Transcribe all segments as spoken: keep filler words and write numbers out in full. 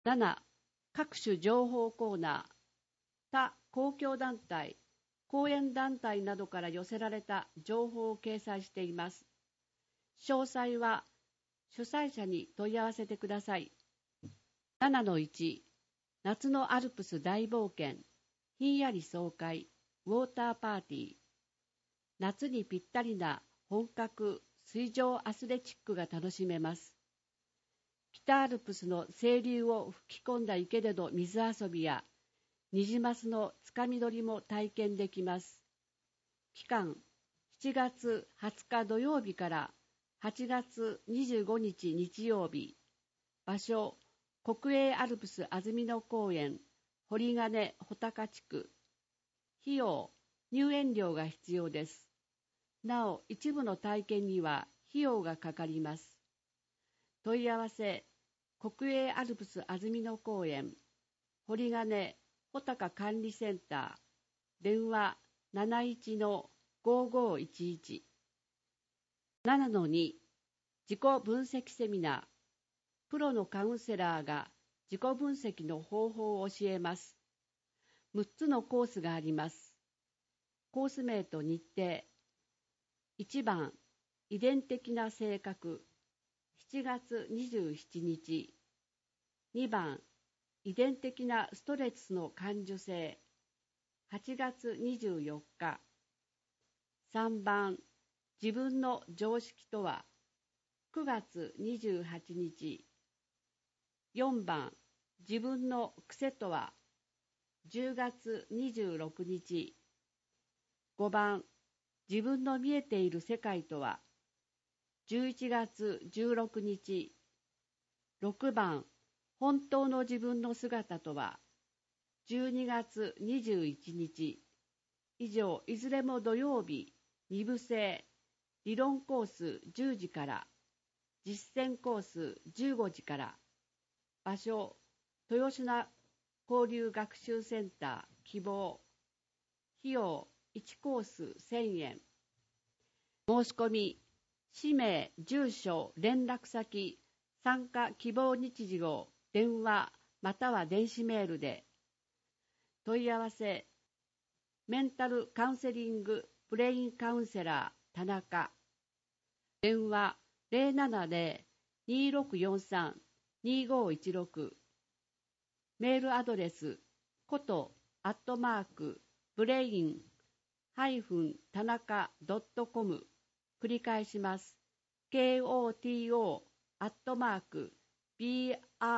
なな. 各種情報コーナー、他公共団体、講演団体などから寄せられた情報を掲載しています。詳細は主催者に問い合わせてください。ななのいち. 夏のアルプス大冒険、ひんやり爽快、ウォーターパーティー。夏にぴったりな本格水上アスレチックが楽しめます。北アルプスの清流を吹き込んだ池での水遊びやニジマスのつかみ取りも体験できます。期間しちがつはつか土曜日からはちがつにじゅうごにち日曜日。場所国営アルプス安曇野公園堀金穂高地区。費用入園料が必要です。なお一部の体験には費用がかかります。問い合わせ国営アルプス安曇野公園堀金穂高管理センター電話 なないちのごごいちいち。 ななのに 自己分析セミナー。プロのカウンセラーが自己分析の方法を教えます。むっつのコースがあります。コース名と日程。いちばん遺伝的な性格しちがつにじゅうしちにち。にばん遺伝的なストレスの感受性はちがつにじゅうよっか。さんばん自分の常識とはくがつにじゅうはちにち。よんばん自分の癖とはじゅうがつにじゅうろくにち。ごばん自分の見えている世界とはじゅういちがつじゅうろくにち。ろくばん本当の自分の姿とはじゅうにがつにじゅういちにち。以上いずれも土曜日に部制。理論コースじゅうじから実践コースじゅうごじから。場所豊科交流学習センター希望。費用いちコースせんえん。申し込み氏名住所連絡先参加希望日時を電話または電子メールで。問い合わせメンタルカウンセリングブレインカウンセラー田中。電話 ゼロななゼロ にーろくよんさん にーごいちろく。メールアドレスことアットマークブレインハイフン田中ドットコム。繰り返します。ケーオーティーオー アットマーク ブレイン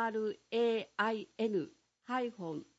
ハイフン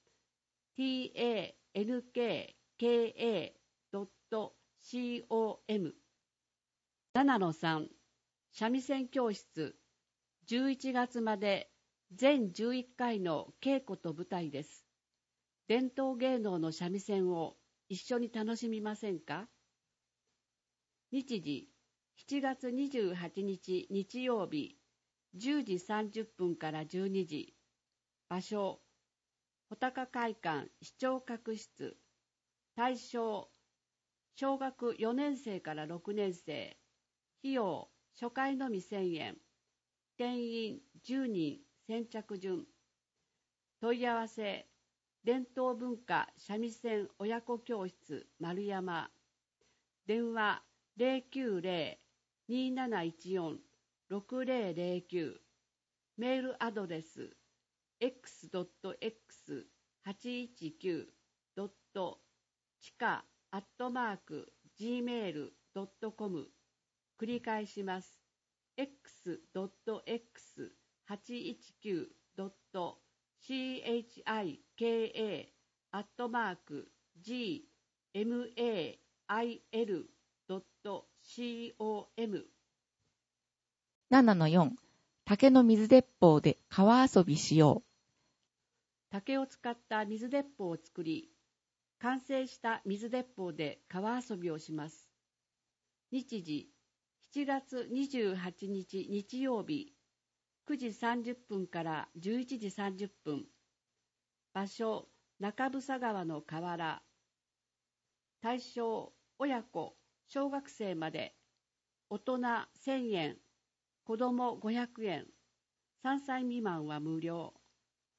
タンカ ドット コム。ななのさん 三味線教室じゅういちがつまで全じゅういっかいの稽古と舞台です。伝統芸能の三味線を一緒に楽しみませんか？日時しちがつにじゅうはちにち日曜日じゅうじさんじゅっぷんからじゅうにじ。場所穂高会館視聴覚室。対象小学よねんせいからろくねんせい。費用初回のみせんえん。定員じゅうにん先着順。問い合わせ伝統文化三味線親子教室丸山。電話 ゼロきゅうゼロ にーなないちよん ろくゼロゼロきゅう。メールアドレス エックスエックスはちいちきゅう ちか アットマーク ジーメール ドットコム。繰り返します。エックスエックスはちいちきゅう チカ アットマーク ジーメール ドットコム。 ななのよん 竹の水鉄砲で川遊びしよう。 竹を使った水鉄砲を作り、完成した水鉄砲で川遊びをします。日時しちがつにじゅうはちにち日曜日くじさんじゅっぷんからじゅういちじさんじゅっぷん。場所中房川の河原。対象親子小学生まで。大人せんえん、子どもごひゃくえん、さんさい未満は無料。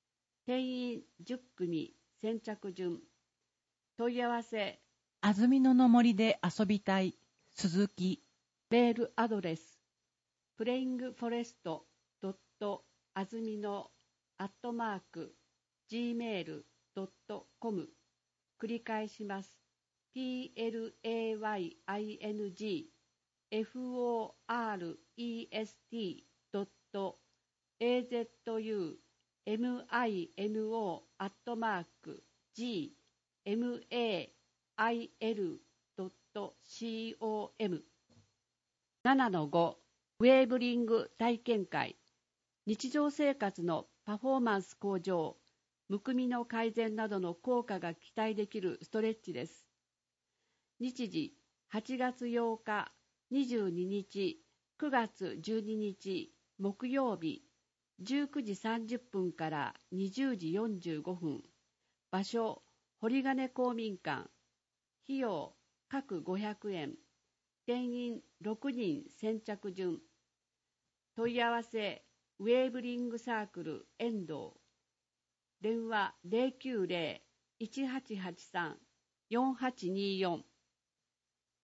定員じゅっ組先着順。問い合わせ安曇野の森で遊びたい鈴木。 メールアドレスプレイングフォレストドットあずみのアットマーク ジーメールドットコム。 繰り返します。 プレイング フォレスト ドット アズミノ アットマーク ジーメールドットコム。 ななのご ウェーブリング体験会。日常生活のパフォーマンス向上、むくみの改善などの効果が期待できるストレッチです。日時はちがつようか、にじゅうににち、くがつじゅうににち木曜日、じゅうくじさんじゅっぷんからにじゅうじよんじゅうごふん。場所堀金公民館。費用各ごひゃくえん。定員ろくにん先着順。問い合わせウェーブリングサークル遠藤。電話 ゼロきゅうゼロ いちはちはちさん よんはちにーよん。